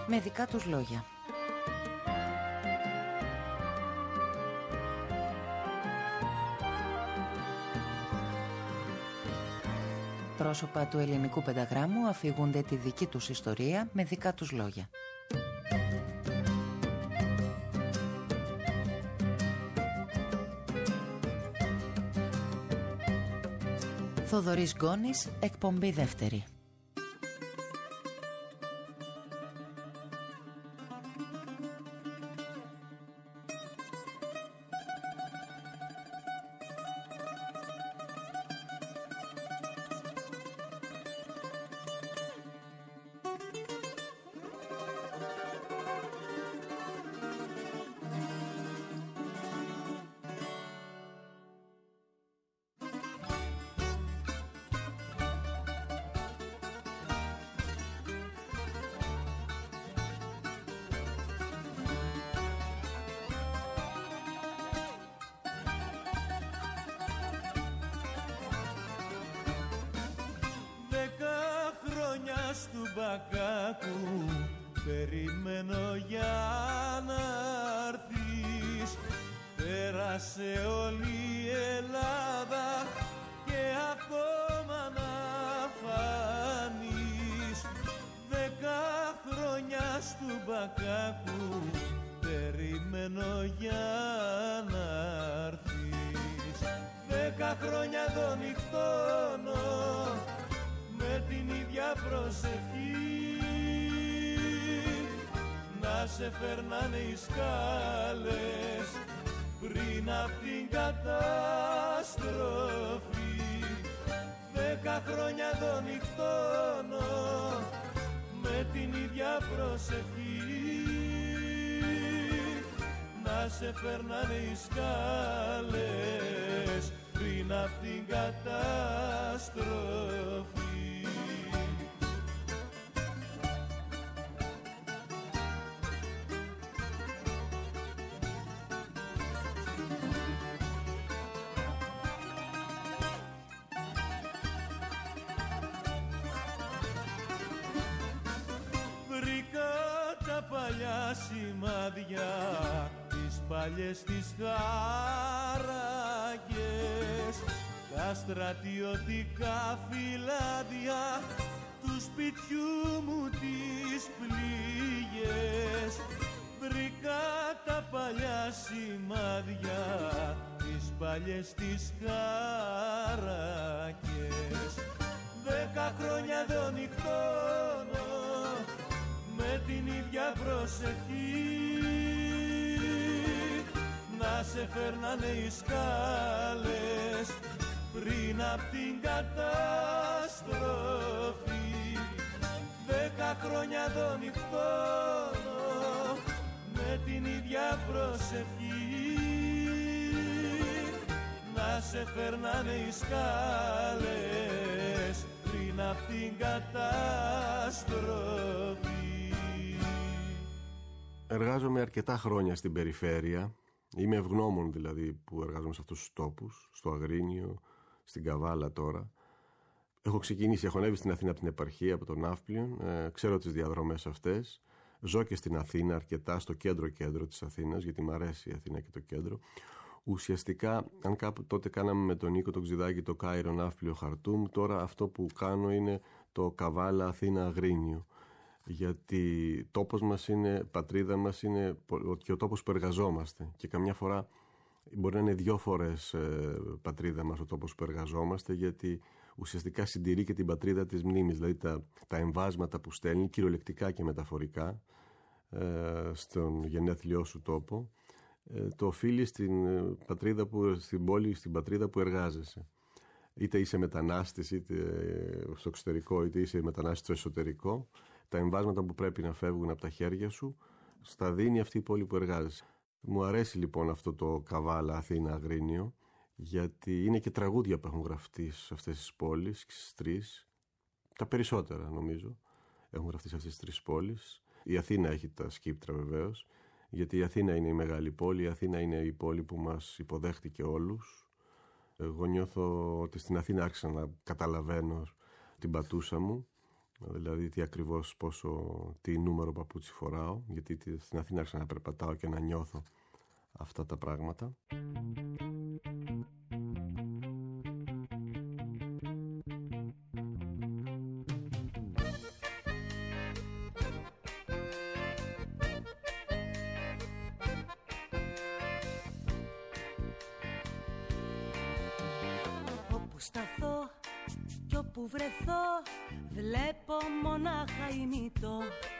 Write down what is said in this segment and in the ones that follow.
με δικά τους λόγια. Πρόσωπα του ελληνικού πενταγράμμου αφηγούνται τη δική τους ιστορία με δικά τους λόγια. Θοδωρής Γκόνης, εκπομπή δεύτερη. Του μπακάκου περιμένω για να έρθεις. Πέρασε όλη η Ελλάδα και ακόμα να φανείς. 10 χρόνια στου μπακάκου περιμένω για να έρθεις. 10 χρόνια εδώ νυχτώνω με την ίδια προσευχή, να σε φέρνανε οι σκάλες πριν απ' την καταστροφή. 10 χρόνια εδώ νυχτώνω με την ίδια προσευχή, να σε φέρνανε οι σκάλες πριν απ' την καταστροφή. Παλιά σημάδια, τις παλιές τις χαράκες, τα στρατιωτικά φυλάδια του σπιτιού μου τις πληγές. Βρήκα τα παλιά σημάδια, τις παλιές τις χαράκες. 10 χρόνια εδώ νυχτώνω με την ίδια προσευχή, να σε φέρνανε οι σκάλες πριν απ' την καταστροφή. 10 χρόνια εδώ νυχτώνω με την ίδια προσευχή, να σε φέρνανε οι σκάλες πριν απ' την καταστροφή. Εργάζομαι αρκετά χρόνια στην περιφέρεια. Είμαι ευγνώμων δηλαδή που εργάζομαι σε αυτούς τους τόπους, στο Αγρίνιο, στην Καβάλα τώρα. Έχω ξεκινήσει, έχω ανέβει στην Αθήνα από την επαρχία, από τον Ναύπλιον. Ξέρω τις διαδρομές αυτές. Ζω και στην Αθήνα αρκετά, στο κέντρο της Αθήνας, γιατί μου αρέσει η Αθήνα και το κέντρο. Ουσιαστικά, αν κάπου τότε κάναμε με τον Νίκο τον Ξηδάκη το Κάιρο, Ναύπλιο, Χαρτούμ, τώρα αυτό που κάνω είναι το Καβάλα, Αθήνα, Αγρίνιο. Γιατί τόπος μας είναι, πατρίδα μας είναι και ο τόπος που εργαζόμαστε. Και καμιά φορά μπορεί να είναι 2 φορές πατρίδα μας ο τόπος που εργαζόμαστε, γιατί ουσιαστικά συντηρεί και την πατρίδα της μνήμης. Δηλαδή τα εμβάσματα που στέλνει, κυριολεκτικά και μεταφορικά, στον γενέθλιό σου τόπο, το οφείλει στην πατρίδα στην πόλη, στην πατρίδα που εργάζεσαι. Είτε είσαι μετανάστης, είτε στο εξωτερικό, είτε είσαι μετανάστης στο εσωτερικό, τα εμβάσματα που πρέπει να φεύγουν από τα χέρια σου, στα δίνει αυτή η πόλη που εργάζεσαι. Μου αρέσει λοιπόν αυτό το Καβάλα, Αθήνα, Αγρίνιο, γιατί είναι και τραγούδια που έχουν γραφτεί σε αυτές τις πόλεις, στις 3. Τα περισσότερα νομίζω έχουν γραφτεί σε αυτές τις 3 πόλεις. Η Αθήνα έχει τα σκύπτρα βεβαίως, γιατί η Αθήνα είναι η μεγάλη πόλη, η Αθήνα είναι η πόλη που μας υποδέχτηκε όλους. Εγώ νιώθω ότι στην Αθήνα άρχισα να καταλαβαίνω την πατούσα μου Δηλαδή τι ακριβώς, τι νούμερο παπούτσι φοράω, γιατί στην Αθήνα άρχισα να περπατάω και να νιώθω αυτά τα πράγματα. Όπου σταθώ κι όπου βρεθώ, βλέπω μονάχα ημιτό.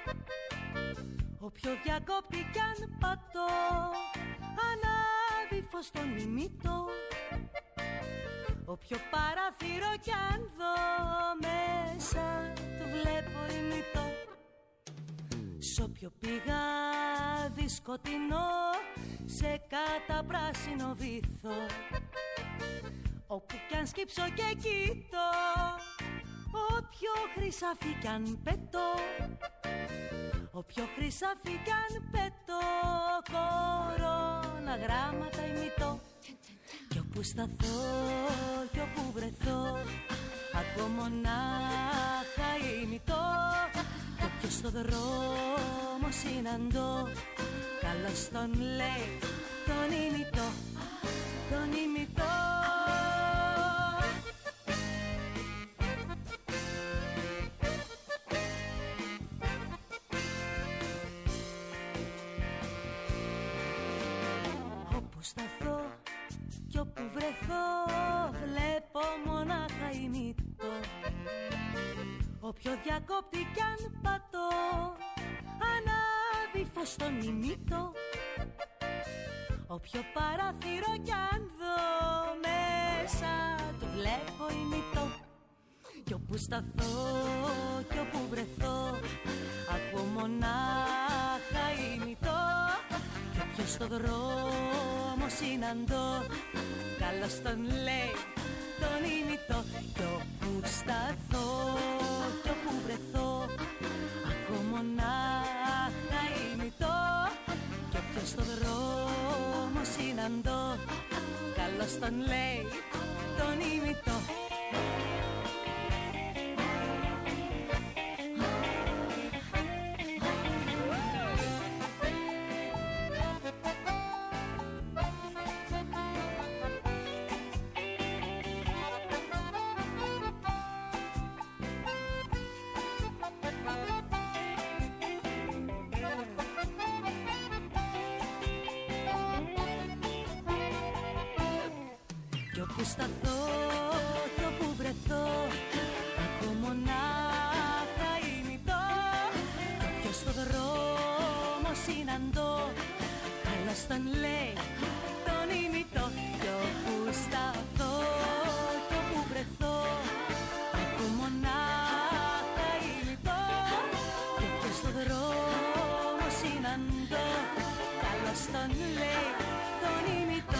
Όποιο διακόπτη κι αν πατώ, ανάβει φως στον ημιτό. Όποιο παράθυρο κι αν δω, μέσα του βλέπω ημιτό. Σ' όποιο πηγάδι σκοτεινό, σε καταπράσινο βυθό, όπου κι αν σκύψω και κοιτώ, όποιο χρυσάφι κι αν πετώ, όποιο χρυσάφι κι αν πετώ, κορώνα γράμματα ημιτώ. Κι όπου σταθώ κι όπου βρεθώ, ακούω μονάχα ημιτώ. Κι όποιος στο δρόμο συναντώ, καλώς τον λέει τον ημιτώ, τον ημιτώ. Σταθώ κι όπου βρεθώ, βλέπω μονάχα ημιτό. Όποιο διακόπτη κι αν πατώ, ανάβει φως στον ημιτό. Όποιο παράθυρο κι αν δω, μέσα του βλέπω ημιτό. Κι όπου σταθώ κι όπου βρεθώ, ακούω μονάχα ημιτό. Κι όποιος στο δρόμο συναντώ, καλώς τον λέει τον ημιτώ. Κι όπου σταθώ κι όπου βρεθώ, ακούω μονάχα ημιτώ. Κι όποιος στο δρόμο συναντώ, καλώς τον λέει τον ημιτώ. Όπου σταθώ κι όπου βρεθώ, ακούω μονάχα ημιτό. Κι όποιος στο δρόμο συναντώ, καλώς τον λέει τον ημιτό. Κι όπου σταθώ κι όπου βρεθώ, ακούω μονάχα ημιτό. Κι όποιος στο δρόμο συναντώ, καλώς τον λέει τον ημιτό.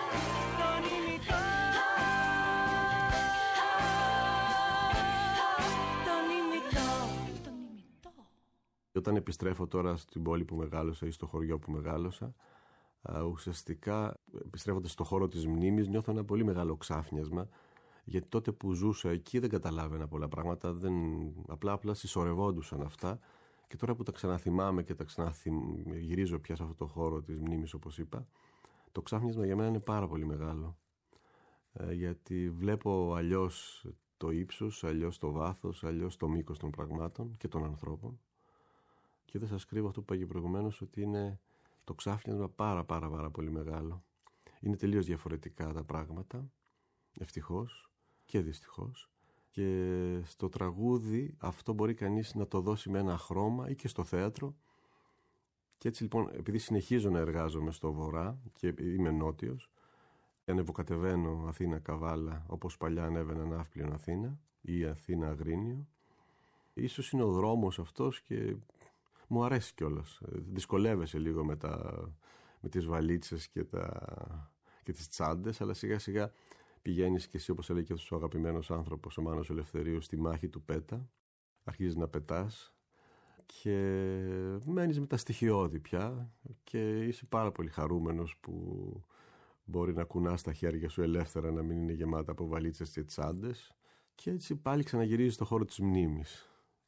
Όταν επιστρέφω τώρα στην πόλη που μεγάλωσα ή στο χωριό που μεγάλωσα, ουσιαστικά επιστρέφοντας στο χώρο της μνήμης, νιώθω ένα πολύ μεγάλο ξάφνιασμα, γιατί τότε που ζούσα εκεί δεν καταλάβαινα πολλά πράγματα, απλά συσσωρευόντουσαν αυτά, και τώρα που τα ξαναθυμάμαι και τα ξαναγυρίζω πια σε αυτό το χώρο της μνήμης, όπως είπα, το ξάφνιασμα για μένα είναι πάρα πολύ μεγάλο, γιατί βλέπω αλλιώς το ύψος, αλλιώς το βάθος, αλλιώς το μήκος των πραγμάτων και των ανθρώπων. Και δεν σας κρύβω αυτό που είπα και προηγουμένως, ότι είναι το ξάφνιασμα πάρα πολύ μεγάλο. Είναι τελείως διαφορετικά τα πράγματα, ευτυχώς και δυστυχώς. Και στο τραγούδι αυτό μπορεί κανείς να το δώσει με ένα χρώμα, ή και στο θέατρο. Και έτσι λοιπόν, επειδή συνεχίζω να εργάζομαι στο βορρά και είμαι νότιος, ανεβοκατεβαίνω Αθήνα Καβάλα, όπως παλιά ανέβαινα Ναύπλιον Αθήνα ή Αθήνα Αγρίνιο. Ίσως είναι ο δρόμος αυτός και μου αρέσει κιόλας. Δυσκολεύεσαι λίγο με τις βαλίτσες και τις τσάντες, αλλά σιγά σιγά πηγαίνεις και εσύ, όπως έλεγε και ο αγαπημένος άνθρωπος ο Μάνος Ελευθερίου, στη μάχη του Πέτα. Αρχίζεις να πετάς και μένεις με τα στοιχειώδη πια και είσαι πάρα πολύ χαρούμενος που μπορεί να κουνάς τα χέρια σου ελεύθερα, να μην είναι γεμάτα από βαλίτσες και τσάντες, και έτσι πάλι ξαναγυρίζεις στο χώρο της μνήμης.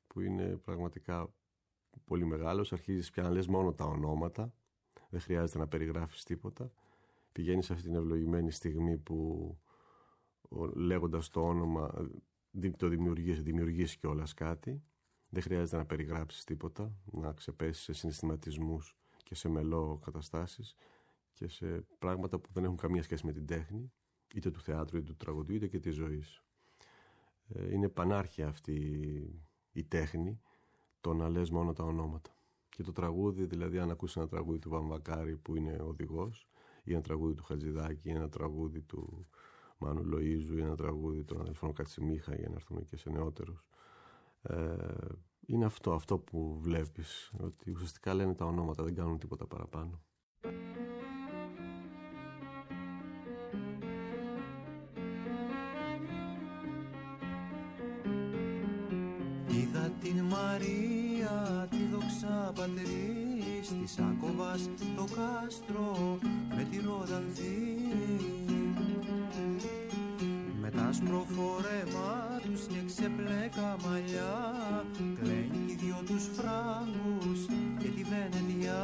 που είναι πραγματικά πολύ μεγάλος. Αρχίζεις πια να λες μόνο τα ονόματα, δεν χρειάζεται να περιγράφεις τίποτα. Πηγαίνεις σε αυτή την ευλογημένη στιγμή που λέγοντας το όνομα το δημιουργείς κιόλας κάτι. Δεν χρειάζεται να περιγράψεις τίποτα, να ξεπέσεις σε συναισθηματισμούς και σε μελό καταστάσεις και σε πράγματα που δεν έχουν καμία σχέση με την τέχνη, είτε του θεάτρου, είτε του τραγουδιού, είτε και της ζωής. Είναι πανάρχια αυτή η τέχνη, το να λες μόνο τα ονόματα. Και το τραγούδι, δηλαδή αν ακούσεις ένα τραγούδι του Βαμβακάρη που είναι οδηγός, ή ένα τραγούδι του Χατζηδάκη, ή ένα τραγούδι του Μάνου Λοΐζου, ή ένα τραγούδι των αδελφών Κατσιμίχα, για να έρθουμε και σε νεότερους, είναι αυτό που βλέπεις, ότι ουσιαστικά λένε τα ονόματα, δεν κάνουν τίποτα παραπάνω. Είδα την Μαρία, τη δοξά πατρίς, της Άκοβας το κάστρο με τη Ρόδανθη. Με τ' άσπρο φορέμα τους και ξεπλέκα μαλλιά, κλαίνει κι δυο τους φράγκους και τη Βενετιά.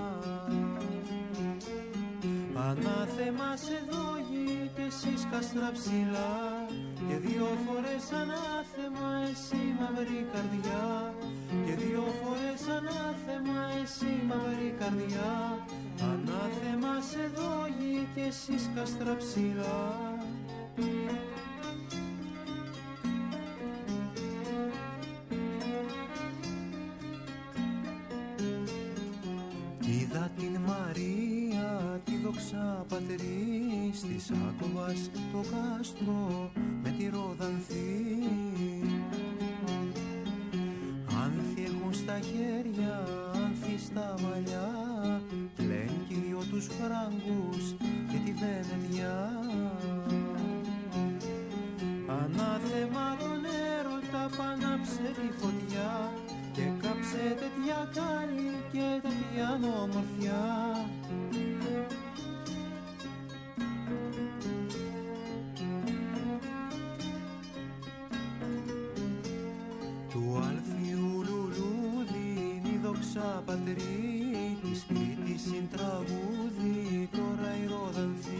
Ανάθεμα σε δόγει κι εσείς κάστρα ψηλά, και δύο φορές ανάθεμα εσύ μαύρη καρδιά, και δύο φορές ανάθεμα εσύ μαύρη καρδιά. Ανάθεμα σε δόγει κι εσείς κάστρα ψηλά. Είδα την Μαρία, τη δοξά πατρίς, της Άκοβας το κάστρο με τη Ρόδανθη. Άνθη έχουν στα χέρια, άνθη στα μαλλιά, πλέν κι δυο τους φράγκους και τη Βενετιά. Ανάθεμα τον έρωτα, πανάψε τη φωτιά και κάψε τέτοια κάλλη και τέτοια ομορφιά. Του Αλφιού λουλούδι η δοξά πατρί, της σπίτης συν τραγούδι τώρα η Ρόδανθη.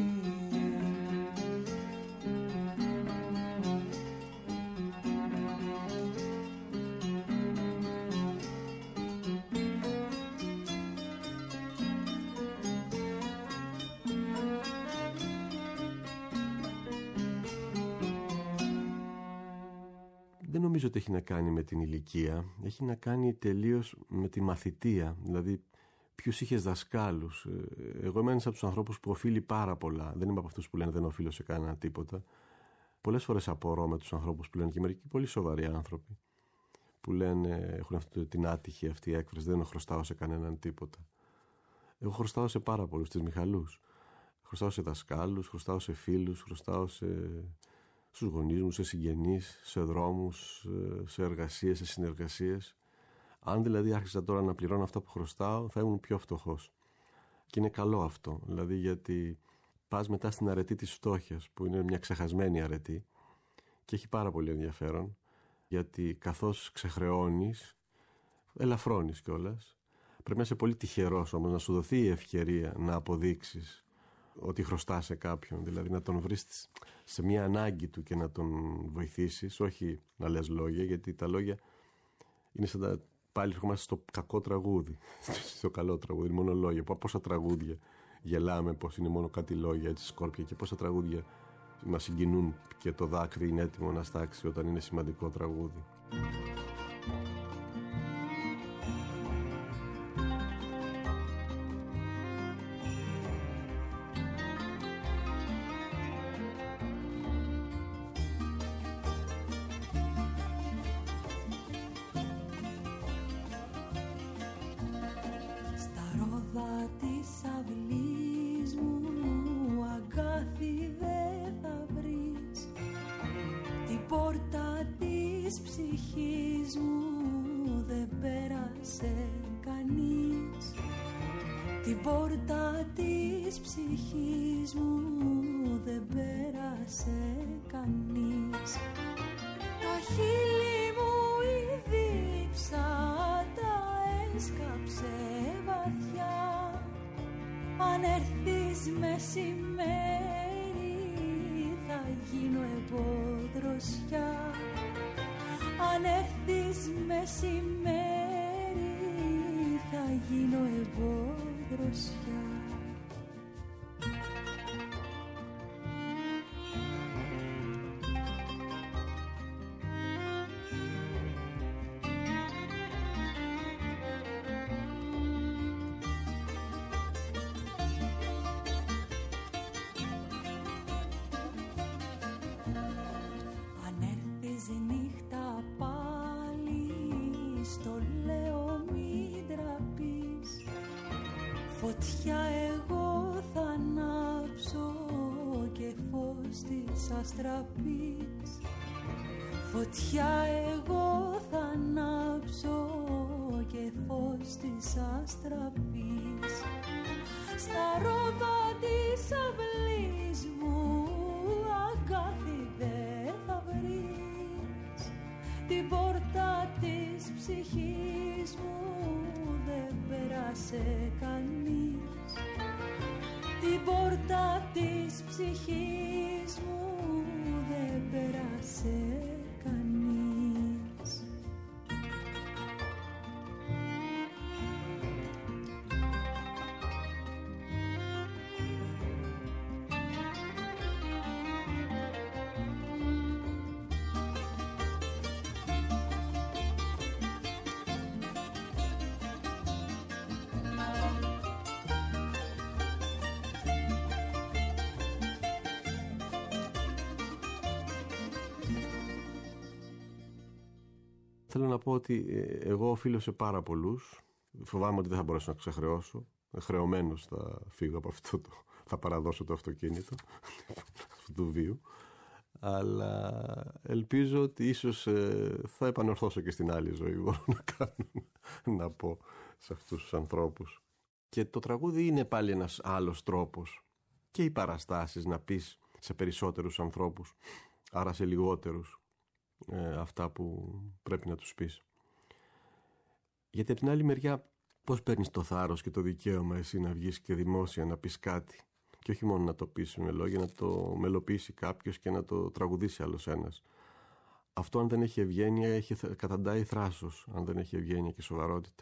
Δεν νομίζω ότι έχει να κάνει με την ηλικία, έχει να κάνει τελείως με τη μαθητεία, δηλαδή ποιους είχες δασκάλους. Εγώ είμαι ένας από τους ανθρώπους που οφείλει πάρα πολλά, δεν είμαι από αυτούς που λένε δεν οφείλω σε κανένα τίποτα. Πολλές φορές απορώ με τους ανθρώπους που λένε, και μερικοί πολύ σοβαροί άνθρωποι, που λένε, έχουν αυτή την άτυχη αυτή έκφραση, δεν χρωστάω σε κανέναν τίποτα. Εγώ χρωστάω σε πάρα πολλούς, τις Μιχαλούς. Χρωστάω σε δασκάλους, χρωστάω σε φίλους, χρωστάω στους γονείς μου, σε συγγενείς, σε δρόμους, σε εργασίες, σε συνεργασίες. Αν δηλαδή άρχισα τώρα να πληρώνω αυτά που χρωστάω, θα ήμουν πιο φτωχός. Και είναι καλό αυτό, δηλαδή γιατί πας μετά στην αρετή της φτώχειας, που είναι μια ξεχασμένη αρετή και έχει πάρα πολύ ενδιαφέρον, γιατί καθώς ξεχρεώνεις, ελαφρώνεις κιόλας. Πρέπει να είσαι πολύ τυχερός όμως, να σου δοθεί η ευκαιρία να αποδείξεις ότι χρωστά σε κάποιον, δηλαδή να τον βρεις σε μια ανάγκη του και να τον βοηθήσεις, όχι να λες λόγια, γιατί τα λόγια είναι σαν τα... Πάλι ερχόμαστε στο κακό τραγούδι, στο καλό τραγούδι, είναι μόνο λόγια. Πόσα τραγούδια γελάμε, πως είναι μόνο κάτι λόγια, έτσι σκόρπια, και πόσα τραγούδια μας συγκινούν και το δάκρυ είναι έτοιμο να στάξει όταν είναι σημαντικό τραγούδι. Την πόρτα της ψυχής μου δεν πέρασε κανείς. Τα χείλη μου ήδη Αν έρθεις μεσημέρι θα γίνω εγώ δροσιά. Αν έρθεις μεσημέρι θα γίνω εγώ δροσιά. Φωτιά εγώ θα ανάψω και φως της αστραπής. Φωτιά εγώ θα ανάψω και φως της αστραπής. Στα ρόδα της αυλής μου αγκάθι δε θα βρεις. Την πόρτα της ψυχής μου δεν πέρασε κανείς. Την πόρτα της ψυχής μου δεν πέρασε κανείς. Θέλω να πω ότι εγώ οφείλω σε πάρα πολλούς. Φοβάμαι ότι δεν θα μπορέσω να ξεχρεώσω. Χρεωμένος θα φύγω από αυτό το... θα παραδώσω το αυτοκίνητο αυτού του βίου. Αλλά ελπίζω ότι ίσως θα επανορθώσω και στην άλλη ζωή. Μπορώ να κάνω, να πω σε αυτούς τους ανθρώπους. Και το τραγούδι είναι πάλι ένας άλλος τρόπος. Και οι παραστάσεις να πεις σε περισσότερους ανθρώπους, άρα σε λιγότερους, αυτά που πρέπει να τους πεις. Γιατί από την άλλη μεριά πώς παίρνεις το θάρρος και το δικαίωμα εσύ να βγεις και δημόσια να πεις κάτι και όχι μόνο να το πεις με λόγια, να το μελοποιήσει κάποιος και να το τραγουδήσει άλλος ένας. Αυτό αν δεν έχει ευγένεια καταντάει θράσος, αν δεν έχει ευγένεια και σοβαρότητα.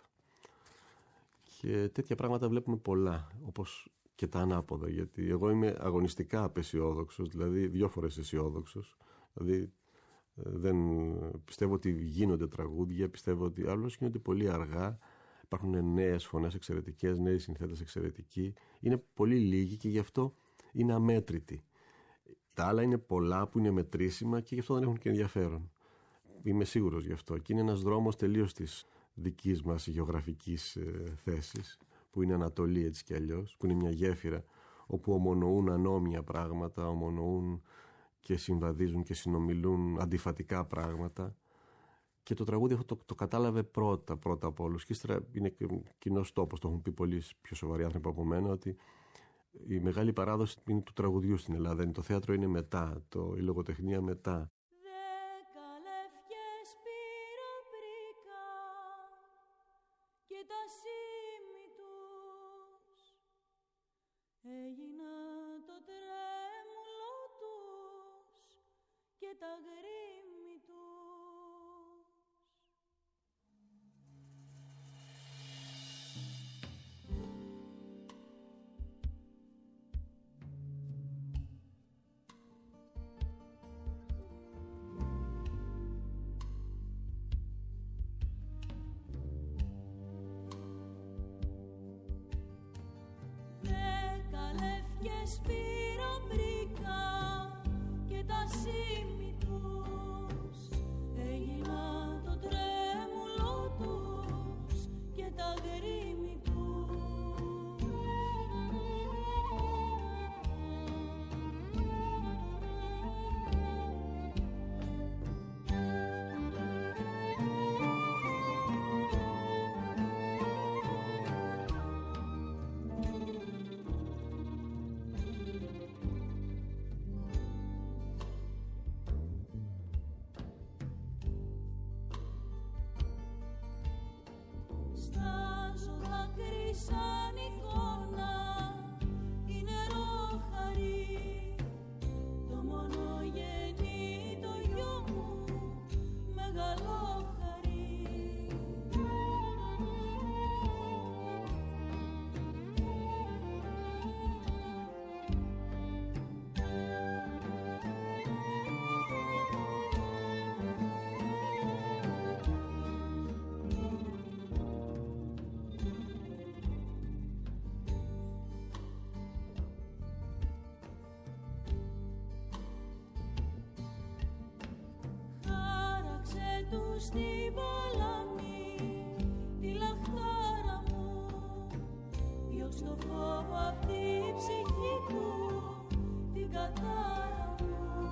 Και τέτοια πράγματα βλέπουμε πολλά, όπως και τα ανάποδα, γιατί εγώ είμαι αγωνιστικά απαισιόδοξος, δηλαδή 2 φορές αισιόδοξος, δηλαδή δεν πιστεύω ότι γίνονται τραγούδια, πιστεύω ότι άλλως γίνονται πολύ αργά, υπάρχουν νέες φωνές εξαιρετικές, νέοι συνθέτες εξαιρετικοί, είναι πολύ λίγοι και γι' αυτό είναι αμέτρητοι. Τα άλλα είναι πολλά που είναι μετρήσιμα και γι' αυτό δεν έχουν και ενδιαφέρον. Είμαι σίγουρος γι' αυτό. Και είναι ένας δρόμος τελείως της δικής μας γεωγραφικής θέσης, που είναι Ανατολή έτσι κι αλλιώς, που είναι μια γέφυρα όπου ομονοούν ανώμια πράγματα, ομονοούν και συμβαδίζουν και συνομιλούν αντιφατικά πράγματα. Και το τραγούδι αυτό το κατάλαβε πρώτα από όλους. Και ύστερα είναι κοινός τόπος, το έχουν πει πολλοί πιο σοβαροί άνθρωποι από μένα, ότι η μεγάλη παράδοση είναι του τραγουδιού στην Ελλάδα. Το θέατρο είναι μετά, η λογοτεχνία μετά. 10 λευκές πήρα μπρικά και τα σήμη τους έγινα το τρέμουλο τους και τα γρήμη τους. Πήρα μπρικά και τα σήμη τους έγινα το τρέμουλο τους και τα γρήμη τους. του στην παλάμη τη λαχτάρα μου, διώξ' το φόβο απ' τη ψυχή του την κατάρα μου.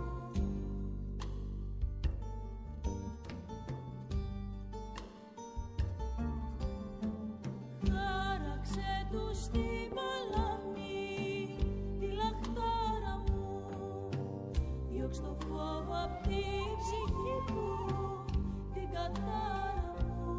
Χάραξε του στην παλάμη τη λαχτάρα μου, διώξ' το φόβο απ' τη ψυχή του την κατάρα μου.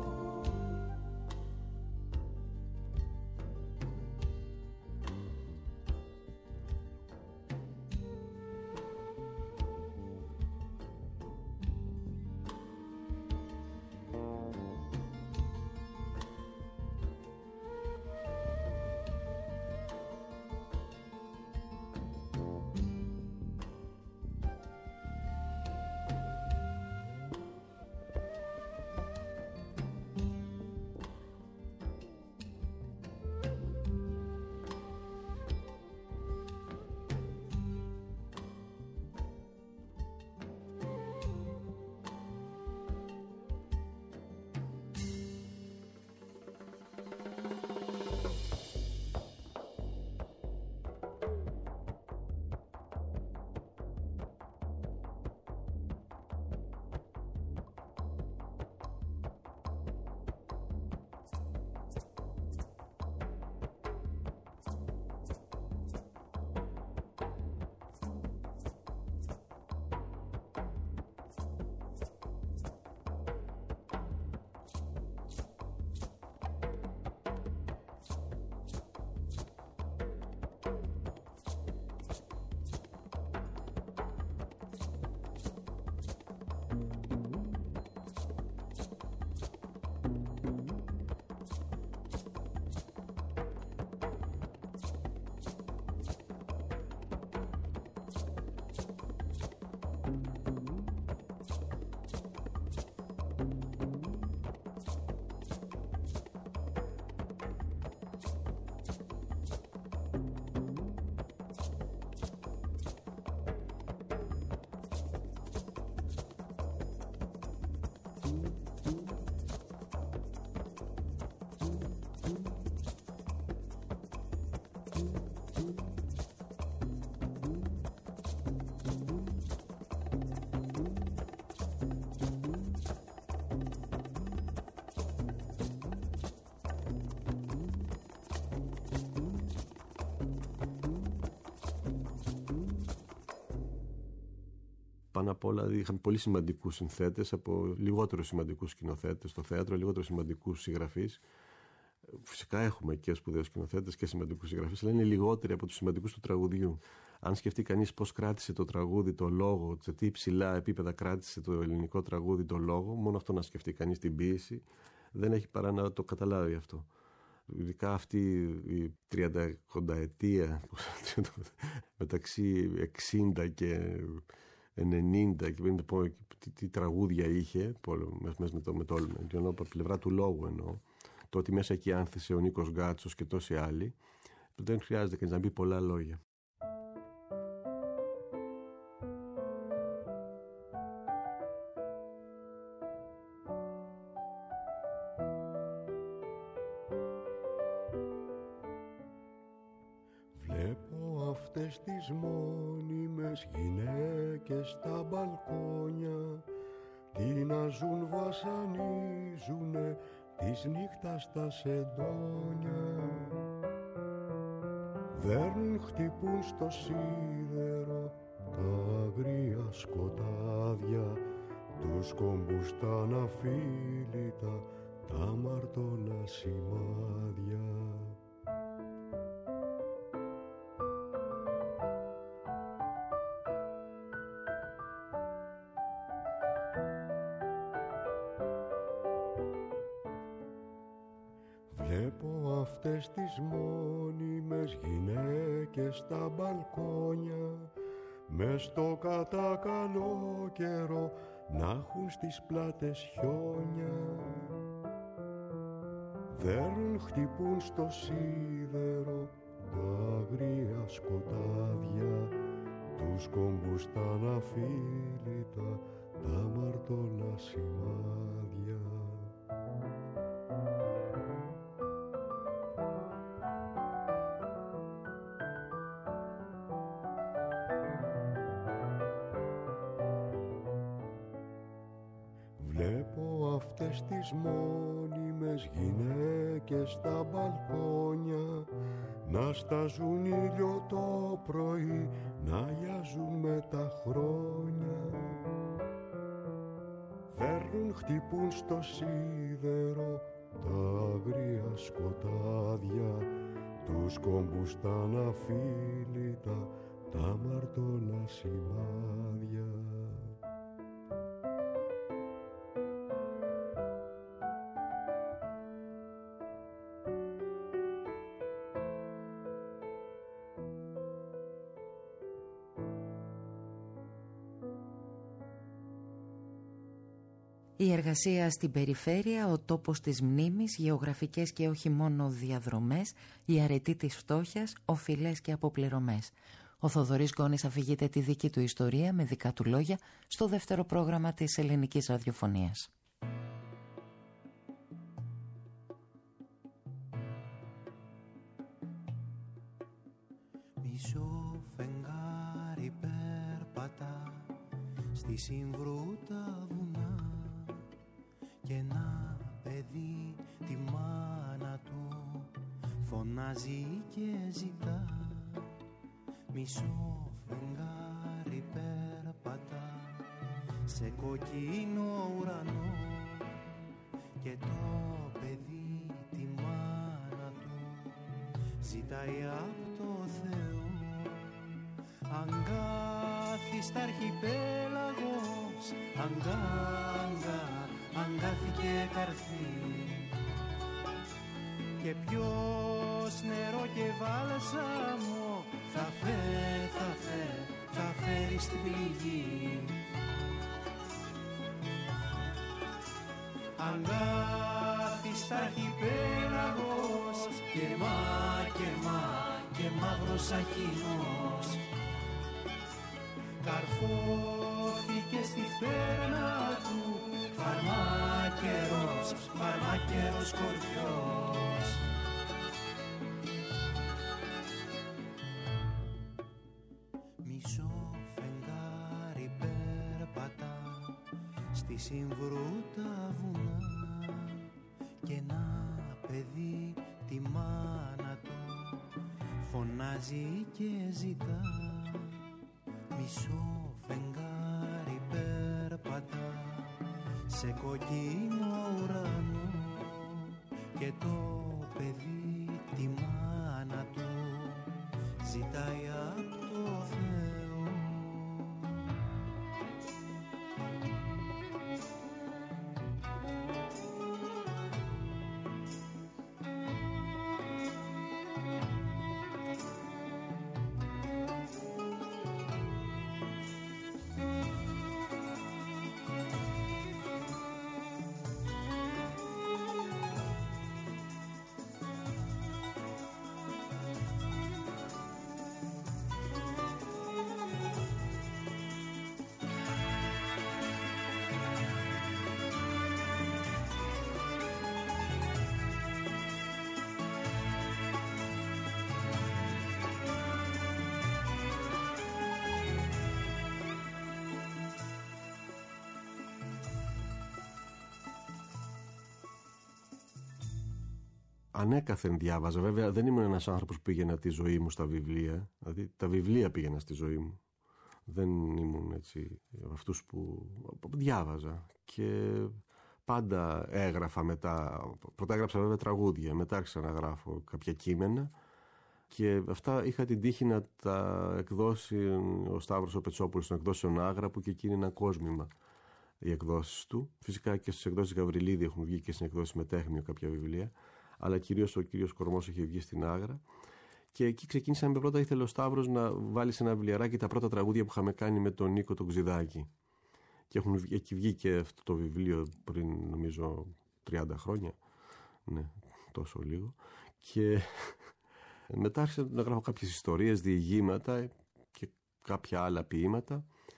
Πάνω απ' όλα είχαμε πολύ σημαντικούς συνθέτες από λιγότερο σημαντικούς σκηνοθέτες στο θέατρο, λιγότερο σημαντικούς συγγραφείς. Φυσικά έχουμε και σπουδαίους σκηνοθέτες και σημαντικούς συγγραφείς, αλλά είναι λιγότεροι από τους σημαντικούς του τραγουδιού. Αν σκεφτεί κανείς πώς κράτησε το τραγούδι το λόγο, σε τι υψηλά επίπεδα κράτησε το ελληνικό τραγούδι το λόγο, μόνο αυτό να σκεφτεί κανείς την ποίηση, δεν έχει παρά να το καταλάβει αυτό. Ειδικά αυτή η 30-80 ετία μεταξύ 60 και 90 και τι τραγούδια είχε μέσα με το από πλευρά του λόγου εννοώ, το ότι μέσα εκεί άνθησε ο Νίκος Γκάτσος και τόσοι άλλοι, δεν χρειάζεται κανείς να πει πολλά λόγια. Βλέπω αυτές τις μόνιμες γυναίκες στα μπαλκόνια, τι να ζουν βασανίζουνε της νύχτας τα σεντόνια. Δέρνουν, χτυπούν στο σίδερο τα αγρία σκοτάδια, τους κόμπους τα αναφίλητα, τα μαρτώνα σημάδια. Βλέπω αυτές τις μόνιμες γυναίκες στα μπαλκόνια, μες στο κατακαλό καιρό να έχουν στις πλάτες χιόνια. Δέρνουν, χτυπούν στο σίδερο τα αγρία σκοτάδια, τους κόμπους τα αναφίλητα, τα μαρτώλα σημάδια. Βλέπω αυτές τις μόνιμες γυναίκες στα μπαλκόνια να στάζουν ήλιο το πρωί, να αγιάζουν με τα χρόνια. Φέρνουν, χτυπούν στο σίδερο τα αγρία σκοτάδια, τους κόμπους τα αναφίλητα, τα μαρτώλα σημάδια. Η εργασία στην περιφέρεια, ο τόπος της μνήμης, γεωγραφικές και όχι μόνο διαδρομές, η αρετή της φτώχειας, οφειλές και αποπληρωμές. Ο Θοδωρής Γκόνης αφηγείται τη δική του ιστορία με δικά του λόγια στο δεύτερο πρόγραμμα της ελληνικής ραδιοφωνίας. Μισό φεγγάρι περπατά στη Συμβρούτα βουνά και ένα παιδί τη μάνα του φωνάζει και ζητά. Μισό φεγγάρι περπατά σε κοκκίνο ουρανό και το παιδί τη μάνα του ζητάει απ' το Θεό. Αγκάθιστα αρχιπέλαγος, αγκάθηκε καρφί και ποιος νερό και βάλσαμο θα φέρει στην πληγή. Αγκάθιστα αρχιπέλαγος και μαύρος αχινός καρφώθηκε στη φτέρνα του φαρμάκερος κορφιός. Μισό φεγγάρι περπατά στη Συμβρούτα βουνά και ένα παιδί τη μάνα του φωνάζει και ζητά. Μισό φεγγάρι περπατά σε κοκκίνο ουρανό και το παιδί τη μάνα του ζητάει απ' το Θεό. Ανέκαθεν διάβαζα. Βέβαια δεν ήμουν ένας άνθρωπος που πήγαινα τη ζωή μου στα βιβλία. Δηλαδή τα βιβλία πήγαινα στη ζωή μου. Δεν ήμουν έτσι αυτούς που διάβαζα. Και πάντα έγραφα μετά. Πρώτα έγραψα βέβαια τραγούδια. Μετά άρχισα να γράφω κάποια κείμενα. Και αυτά είχα την τύχη να τα εκδώσει ο Σταύρος ο Πετσόπουλος των εκδόσεων Άγραπου και εκείνη ένα κόσμημα οι εκδόσεις του. Φυσικά και στις εκδόσεις Γαβριλίδη έχουν βγει και στις εκδόσεις Μετέχμιο κάποια βιβλία. Αλλά κυρίως ο κύριος Κορμός είχε βγει στην Άγρα. Και εκεί ξεκίνησαμε πρώτα. Ήθελε ο Σταύρος να βάλει σε ένα βιβλιαράκι τα πρώτα τραγούδια που είχαμε κάνει με τον Νίκο τον Ξιδάκη. Και έχει βγει και αυτό το βιβλίο πριν νομίζω 30 χρόνια. Ναι, τόσο λίγο. Και μετά άρχισα να γράφω κάποιες ιστορίες, διηγήματα και κάποια άλλα ποίηματα.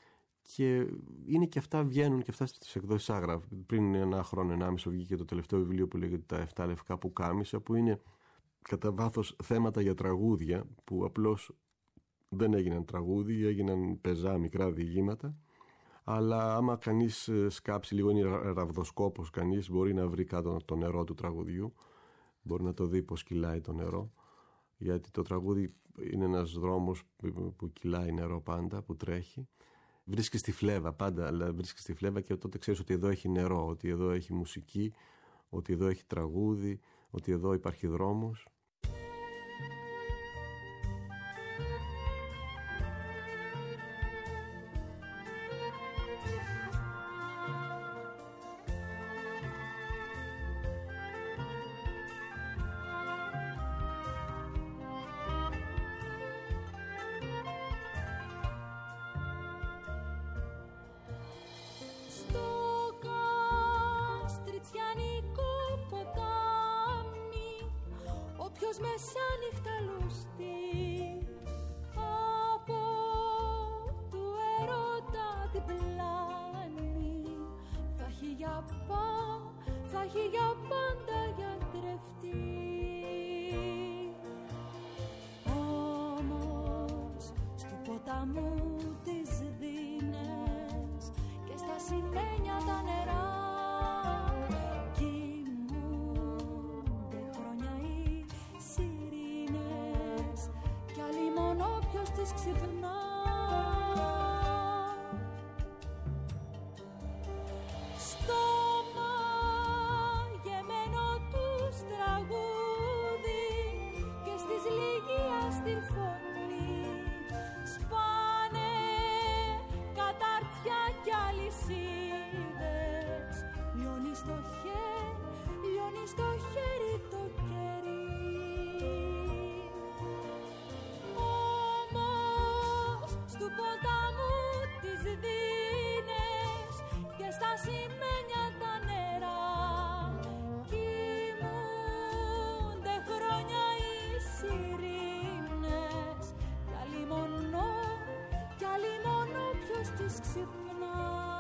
Και είναι και αυτά, βγαίνουν και αυτά στις εκδόσεις Άγρα. Πριν 1 χρόνο, 1,5 βγήκε το τελευταίο βιβλίο που λέγεται «Τα 7 λευκά πουκάμισα», που είναι κατά βάθος θέματα για τραγούδια που απλώς δεν έγιναν τραγούδι, έγιναν πεζά, μικρά διηγήματα. Αλλά άμα κανείς σκάψει λίγο, είναι ραβδοσκόπος κανείς, μπορεί να βρει κάτω το νερό του τραγουδιού, μπορεί να το δει πως κυλάει το νερό, γιατί το τραγούδι είναι ένας δρόμος που κυλάει νερό πάντα, που τρέχει. Βρίσκεις τη φλέβα πάντα, αλλά βρίσκεις τη φλέβα και τότε ξέρεις ότι εδώ έχει νερό, ότι εδώ έχει μουσική, ότι εδώ έχει τραγούδι, ότι εδώ υπάρχει δρόμος. Μεσάνυχτα λουστεί από του ερώτα την πλάνη, θα έχει για πάντα γιατρευτεί. Όμως στου ποταμού τις δίνες και στα σημαίνια τα νερά τις ξυπνά. Στόμα γεμένο τους τραγούδι και στις λυγείας τη φωνή σπάνε κατάρτια κι αλυσίδες, λιώνει στο χέρι το κερί. Του ποταμού τις δίνες και στα σημαίνια τα νερά κοιμούνται χρόνια οι σιρήνες κι άλλη μόνο ποιος τις ξυπνά.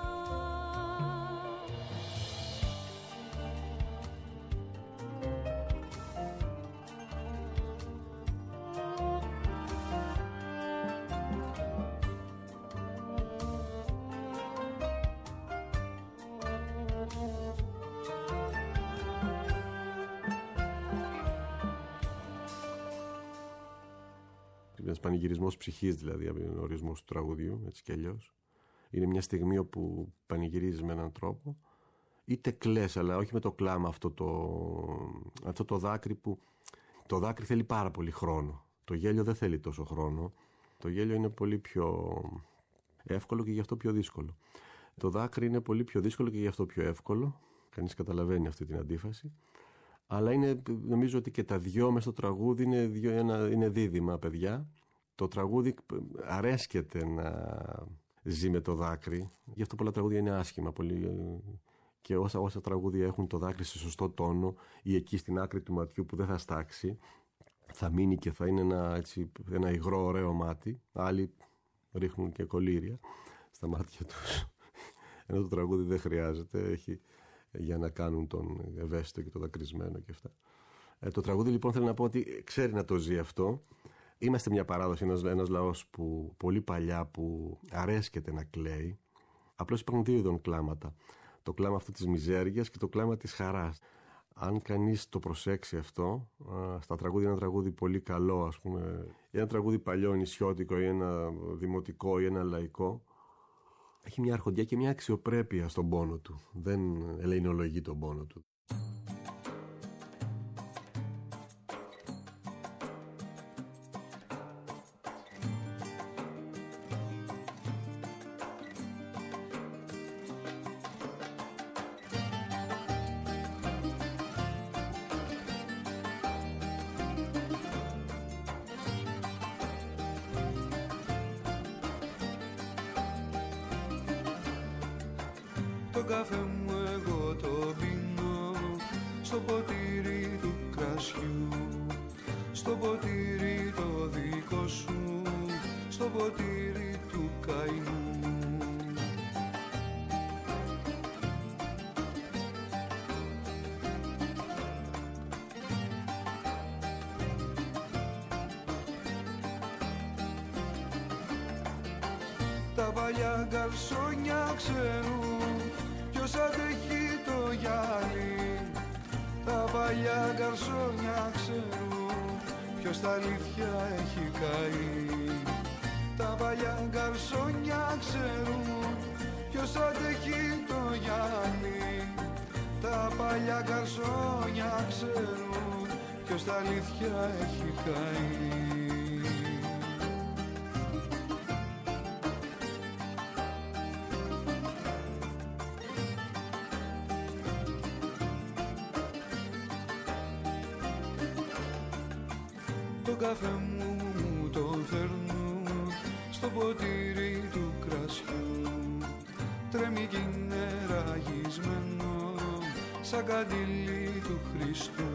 Ένας πανηγυρισμός ψυχής, δηλαδή, από τον ορισμό του τραγουδιού, έτσι κι αλλιώς. Είναι μια στιγμή όπου πανηγυρίζεις με έναν τρόπο, είτε κλαις, αλλά όχι με το κλάμα αυτό το δάκρυ που. Το δάκρυ θέλει πάρα πολύ χρόνο. Το γέλιο δεν θέλει τόσο χρόνο. Το γέλιο είναι πολύ πιο εύκολο και γι' αυτό πιο δύσκολο. Το δάκρυ είναι πολύ πιο δύσκολο και γι' αυτό πιο εύκολο. Κανείς καταλαβαίνει αυτή την αντίφαση. Αλλά νομίζω ότι και τα δυο μες στο τραγούδι είναι δίδυμα, παιδιά. Το τραγούδι αρέσκεται να ζει με το δάκρυ. Γι' αυτό πολλά τραγούδια είναι άσχημα. Και όσα τραγούδια έχουν το δάκρυ σε σωστό τόνο ή εκεί στην άκρη του ματιού που δεν θα στάξει, θα μείνει και θα είναι ένα υγρό ωραίο μάτι. Άλλοι ρίχνουν και κολύρια στα μάτια τους. Ενώ το τραγούδι δεν χρειάζεται, έχει για να κάνουν τον ευαίσθητο και το δακρυσμένο και αυτά. Το τραγούδι λοιπόν θέλω να πω ότι ξέρει να το ζει αυτό. Είμαστε μια παράδοση, ένας λαός που πολύ παλιά που αρέσκεται να κλαίει. Απλώς υπάρχουν δύο είδων κλάματα. Το κλάμα αυτό της μιζέριας και το κλάμα της χαράς. Αν κανείς το προσέξει αυτό, στα τραγούδια, ένα τραγούδι πολύ καλό, ας πούμε, ένα τραγούδι παλιό νησιώτικο ή ένα δημοτικό ή ένα λαϊκό, έχει μια αρχοντιά και μια αξιοπρέπεια στον πόνο του. Δεν ελεηνολογεί τον πόνο του. Το καφέ μου εγώ το πίνω στο ποτήρι του κρασιού, στο ποτήρι το δικό σου, στο ποτήρι του καημού. Τα παλιά γκαρσόνια ξέρουν ποιος αντέχει το γυαλί. Τα παλιά γκαρσόνια ξέρουν ποιος τα αλήθεια έχει καεί. Τα παλιά γκαρσόνια ξέρουν ποιος αντέχει το γυαλί. Τα παλιά γκαρσόνια ξέρουν ποιος τα αλήθεια έχει καεί. Τον καφέ μου τον φέρνουν στο ποτήρι του κρασιού. Τρέμει κι είναι ραγισμένο σαν καντήλι του Χριστού.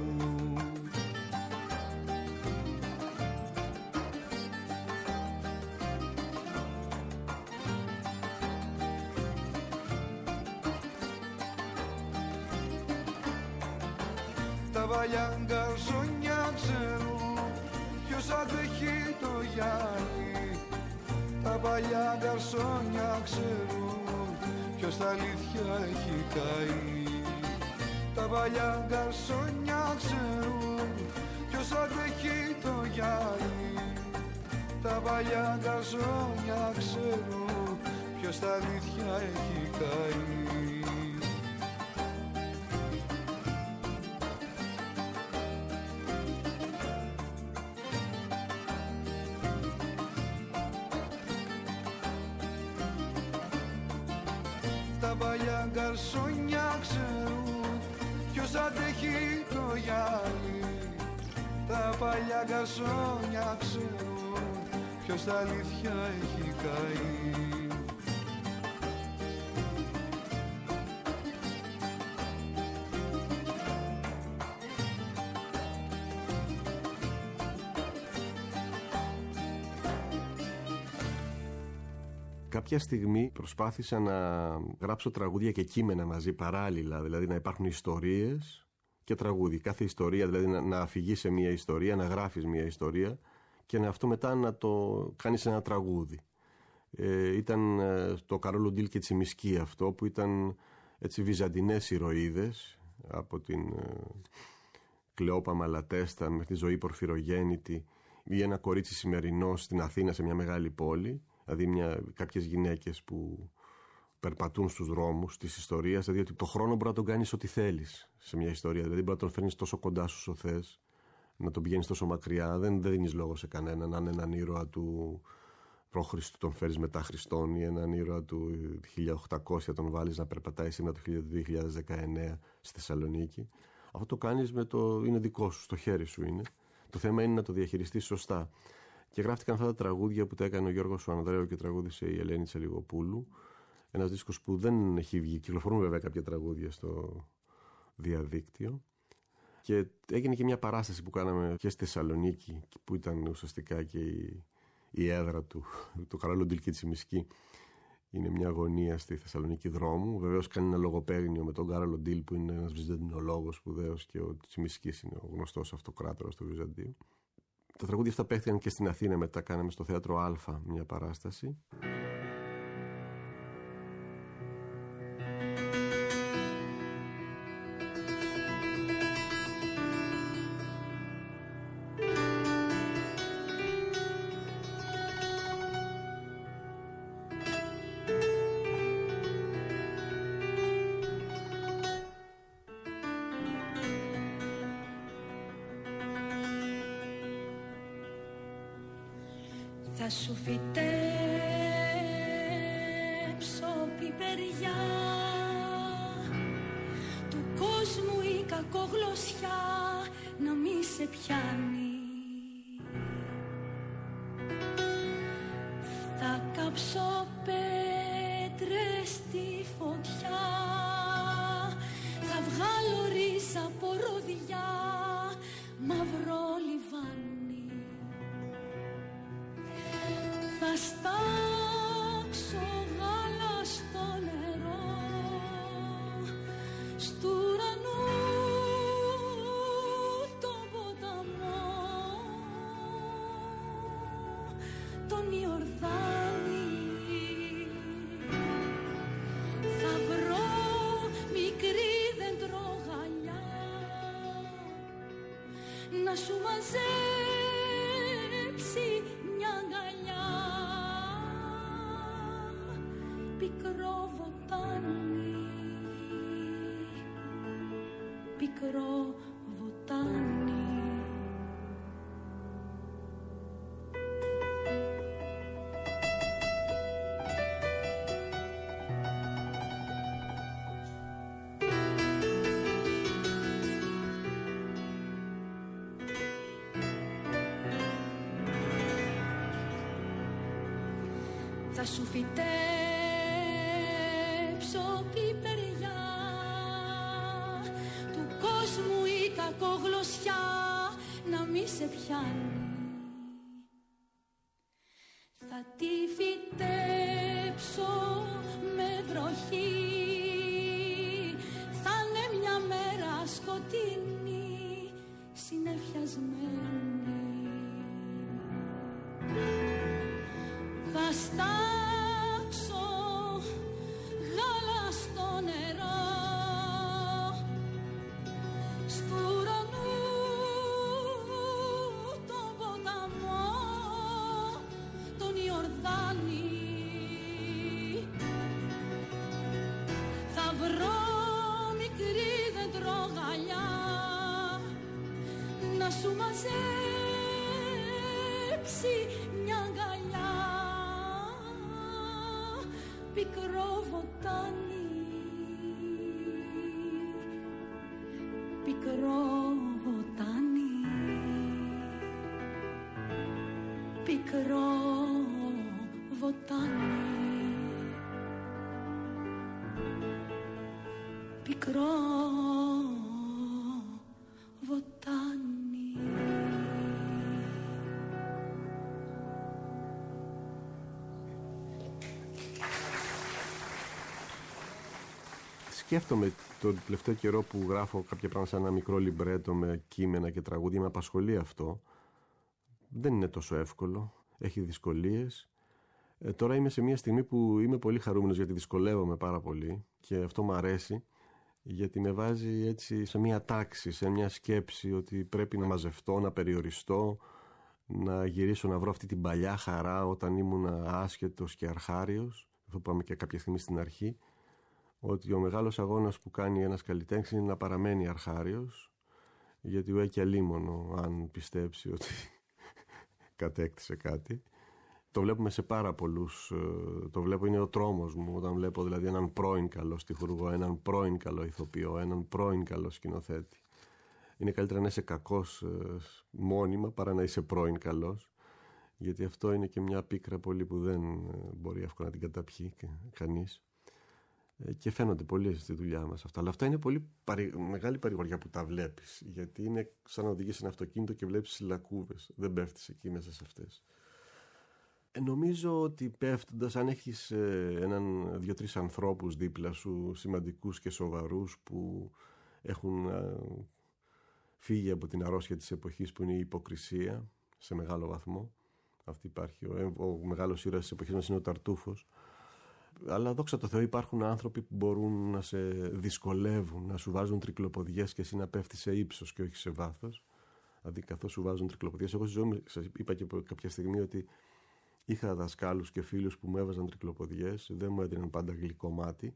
Τα παλιά γκαρσόνια ξέρουν ποιος αντέχει το γυαλί. Τα παλιά γκαρσόνια ξέρουν ποιος τα αλήθεια έχει καεί. Τα παλιά γκαρσόνια ξέρουν ποιος αντέχει το γυαλί. Τα παλιά γκαρσόνια ξέρουν ποιος τα αλήθεια έχει καεί. Τα παλιά γκαρσόνια ξέρουν ποιος αντέχει το γυαλί. Τα παλιά γκαρσόνια ξέρουν ποιος τα αλήθεια έχει καεί. Κάποια στιγμή προσπάθησα να γράψω τραγούδια και κείμενα μαζί παράλληλα, δηλαδή να υπάρχουν ιστορίες και τραγούδι. Κάθε ιστορία, δηλαδή να αφηγεί σε μια ιστορία, να γράφεις μια ιστορία και αυτό μετά να το κάνεις ένα τραγούδι. Ήταν το Καρόλο Ντίλ και Τσιμισκή αυτό, που ήταν έτσι βυζαντινές ηρωίδες, από την Κλεόπα Μαλατέστα μέχρι τη Ζωή Πορφυρογέννητη, ή ένα κορίτσι σημερινό στην Αθήνα σε μια μεγάλη πόλη. Δηλαδή κάποιες γυναίκες που περπατούν στους δρόμους της ιστορίας, δηλαδή ότι το χρόνο μπορεί να τον κάνεις ό,τι θέλεις σε μια ιστορία. Δηλαδή μπορεί να τον φέρνεις τόσο κοντά σου όσο θες, να τον πηγαίνεις τόσο μακριά. Δεν δίνεις λόγο σε κανέναν. Αν έναν ήρωα του π.Χ. τον φέρεις μετά Χριστόν, ή έναν ήρωα του 1800 τον βάλεις να περπατάει σήμερα το 2019 στη Θεσσαλονίκη. Αυτό το κάνεις είναι δικό σου, στο χέρι σου είναι. Το θέμα είναι να το διαχειριστείς σωστά. Και γράφτηκαν αυτά τα τραγούδια που τα έκανε ο Γιώργος ο Ανδρέου και τραγούδισε η Ελένη Τσελιγοπούλου. Ένας δίσκος που δεν έχει βγει. Κυκλοφορούν βέβαια κάποια τραγούδια στο διαδίκτυο. Και έγινε και μια παράσταση που κάναμε και στη Θεσσαλονίκη, που ήταν ουσιαστικά και η έδρα του Καρόλου Ντίλ και Τσιμισκή. Είναι μια γωνία στη Θεσσαλονίκη δρόμου. Βεβαίως κάνει ένα λογοπαίγνιο με τον Καρόλο Ντίλ, που είναι ένας βυζαντινολόγος σπουδαίος, και ο Τσιμισκής είναι ο γνωστός αυτοκράτορας του Βυζαντίου. Τα τραγούδια αυτά παίχτηκαν και στην Αθήνα, μετά κάναμε στο Θέατρο Α μια παράσταση. Θα σου φυτέψω πιπεριά, του κόσμου η κακογλωσσιά να μη σε πιάνει. Θα κάψω πέτρες στη φωτιά, θα βγάλω ρίζα από ροδιά, μαύρο λιβάνι. Θα στάξω γάλα στο νερό, στου ουρανού τον ποταμό, τον Ιορδάνη. θα σου φυτέψω πιπεριά, του κόσμου η κακογλωσσιά να μη σε πιάνει. Θα τη φυτέψω με βροχή, θα είναι μια μέρα σκοτεινή, συννεφιασμένη. Θα στάξω γάλα στο νερό, στου ουρανού τον ποταμό, τον Ιορδάνη. Θα βρω μικρή δεντρογαλιά να σου μαζέψει μια αγκαλιά, πικρό βοτάνι, πικρό βοτάνι, πικρό βοτάνι, πικρό βοτάνι. Σκέφτομαι τον τελευταίο καιρό που γράφω κάποια πράγματα σαν ένα μικρό λιμπρέτο με κείμενα και τραγούδια, με απασχολεί αυτό. Δεν είναι τόσο εύκολο, έχει δυσκολίες. Τώρα είμαι σε μια στιγμή που είμαι πολύ χαρούμενος γιατί δυσκολεύομαι πάρα πολύ και αυτό μου αρέσει, γιατί με βάζει έτσι σε μια τάξη, σε μια σκέψη ότι πρέπει να μαζευτώ, να περιοριστώ, να γυρίσω να βρω αυτή την παλιά χαρά όταν ήμουν άσχετος και αρχάριος. Αυτό που είπαμε και κάποια στιγμή στην αρχή, ότι ο μεγάλος αγώνας που κάνει ένας καλλιτέχνης είναι να παραμένει αρχάριος, γιατί ουέκει αλίμονο αν πιστέψει ότι κατέκτησε κάτι. Το βλέπουμε σε πάρα πολλούς, το βλέπω, είναι ο τρόμος μου όταν βλέπω δηλαδή έναν πρώην καλό στιχουργό, έναν πρώην καλό ηθοποιό, έναν πρώην καλό σκηνοθέτη. Είναι καλύτερα να είσαι κακός μόνιμα παρά να είσαι πρώην καλός, γιατί αυτό είναι και μια πίκρα πολύ που δεν μπορεί εύκολα να την καταπιεί κανείς. Και φαίνονται πολύ στη δουλειά μας αυτά. Αλλά αυτά είναι πολύ μεγάλη παρηγοριά που τα βλέπεις, γιατί είναι σαν να οδηγείς ένα αυτοκίνητο και βλέπεις λακκούβες. Δεν πέφτεις εκεί μέσα σε αυτές. Νομίζω ότι πέφτοντας, αν έχεις έναν, 2-3 ανθρώπους δίπλα σου, σημαντικούς και σοβαρούς, που έχουν φύγει από την αρρώστια της εποχής που είναι η υποκρισία σε μεγάλο βαθμό. Αυτή υπάρχει. Ο μεγάλος ήρωας της εποχής μας είναι ο Ταρτούφος. Αλλά δόξα τω Θεώ υπάρχουν άνθρωποι που μπορούν να σε δυσκολεύουν, να σου βάζουν τρικλοποδιές και εσύ να πέφτεις σε ύψος και όχι σε βάθος. Δηλαδή καθώς σου βάζουν τρικλοποδιές. Εγώ στη ζωή μου, σας είπα και κάποια στιγμή ότι είχα δασκάλους και φίλους που μου έβαζαν τρικλοποδιές, δεν μου έδιναν πάντα γλυκό μάτι.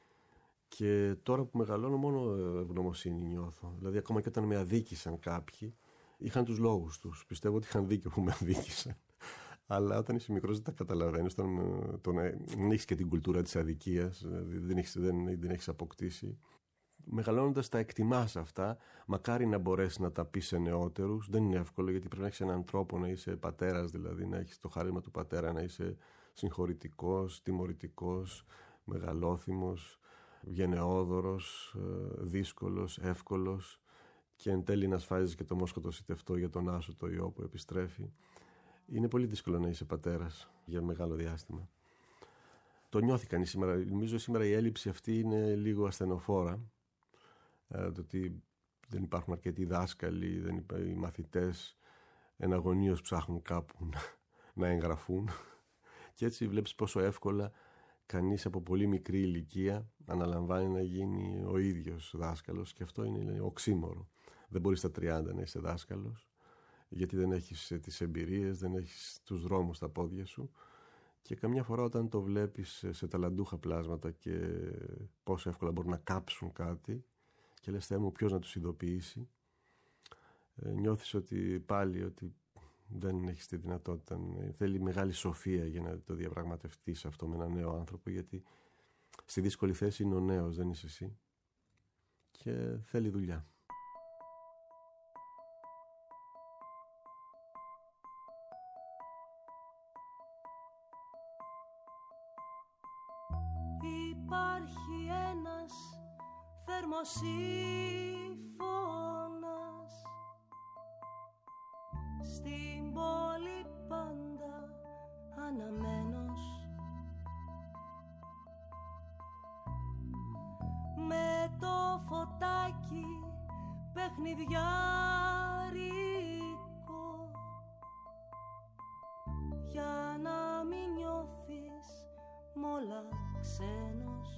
Και τώρα που μεγαλώνω μόνο ευγνωμοσύνη νιώθω. Δηλαδή ακόμα και όταν με αδίκησαν κάποιοι, είχαν τους λόγους τους. Πιστεύω ότι είχαν δίκιο που με αδίκησαν. Αλλά όταν είσαι μικρός δεν τα καταλαβαίνεις. Δεν έχεις και την κουλτούρα της αδικίας, δεν έχεις αποκτήσει. Μεγαλώνοντας τα εκτιμάς αυτά. Μακάρι να μπορέσεις να τα πεις σε νεότερους. Δεν είναι εύκολο, γιατί πρέπει να έχεις έναν τρόπο να είσαι πατέρας, δηλαδή να έχεις το χάρισμα του πατέρα, να είσαι συγχωρητικός, τιμωρητικός, μεγαλόθυμος, γενναιόδωρος, δύσκολος, εύκολος, και εν τέλει να σφάζεις και το μόσκοτο σιτευτό για τον άσο το ιό που επιστρέφει. Είναι πολύ δύσκολο να είσαι πατέρας για μεγάλο διάστημα. Το νιώθηκαν σήμερα. Νομίζω σήμερα η έλλειψη αυτή είναι λίγο ασθενοφόρα. Το ότι δεν υπάρχουν αρκετοί δάσκαλοι, οι μαθητές εναγωνίως ψάχνουν κάπου να εγγραφούν. Και έτσι βλέπεις πόσο εύκολα κανείς από πολύ μικρή ηλικία αναλαμβάνει να γίνει ο ίδιος δάσκαλος, και αυτό είναι οξύμορο. Δεν μπορείς στα 30 να είσαι δάσκαλος, γιατί δεν έχεις τις εμπειρίες, δεν έχεις τους δρόμους στα πόδια σου, και καμιά φορά όταν το βλέπεις σε ταλαντούχα πλάσματα και πόσο εύκολα μπορούν να κάψουν κάτι και λες Θεέ μου ποιος να τους ειδοποιήσει, νιώθεις ότι πάλι ότι δεν έχεις τη δυνατότητα. Θέλει μεγάλη σοφία για να το διαπραγματευτείς αυτό με έναν νέο άνθρωπο, γιατί στη δύσκολη θέση είναι ο νέος, δεν είσαι εσύ, και θέλει δουλειά. υπάρχει ένας θερμοσύφωνας στην πόλη πάντα αναμένος, με το φωτάκι παιχνιδιάρικο για να μην νιώθεις μόλα ξένος.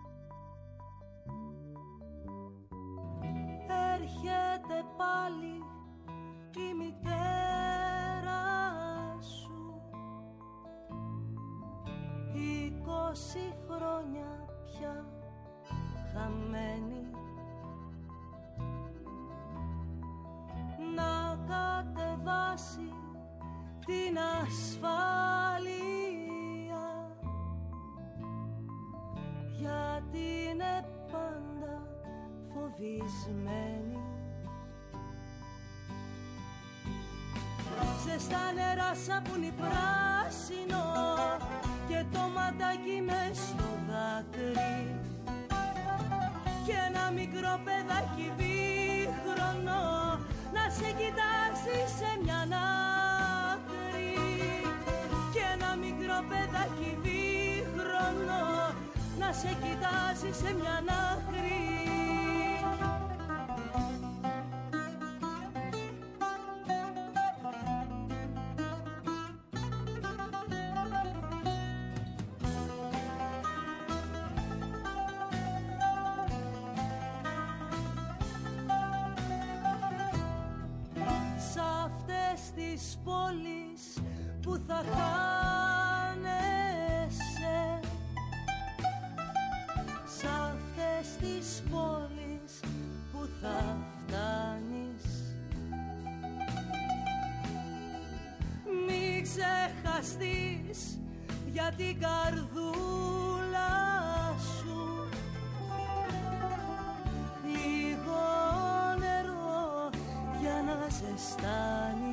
Έρχεται πάλι η μητέρα σου, 20 χρόνια πια χαμένη, να κατεβάσει την ασφάλεια, γιατί είναι πάντα φοβισμένη. Ζεστά νερά σαπούνι πράσινο και το ματάκι μες στο δάκρυ και ένα μικρό παιδάκι δίχρονο να σε κοιτάζει σε μια άκρη, και ένα μικρό παιδάκι δίχρονο να σε κοιτάζει σε μια άκρη. Της πόλης που θα χάνεσαι, σ' αυτές τις πόλεις που θα φτάνεις, μη ξεχαστείς για την καρδούλα σου λίγο νερό για να ζεστάνεις.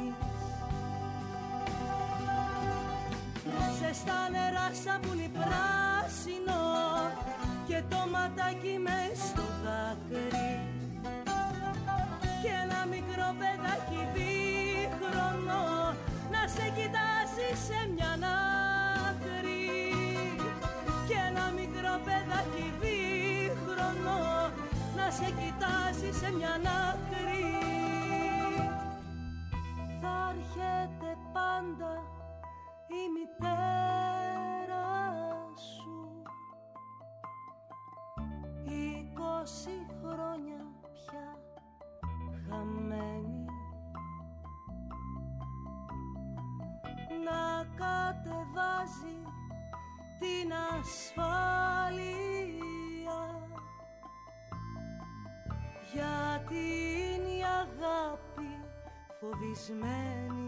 Ζεστά νερά σαπούνι πράσινο και το ματάκι μες στο δάκρυ και ένα μικρό παιδάκι δίχρονο να σε κοιτάζει σε μια άκρη, και ένα μικρό παιδάκι δίχρονο να σε κοιτάζει σε μια άκρη. Θα έρχεται πάντα η μητέρα σου, 20 χρόνια πια χαμένη, να κατεβάζει την ασφάλεια, γιατί είναι η αγάπη φοβισμένη.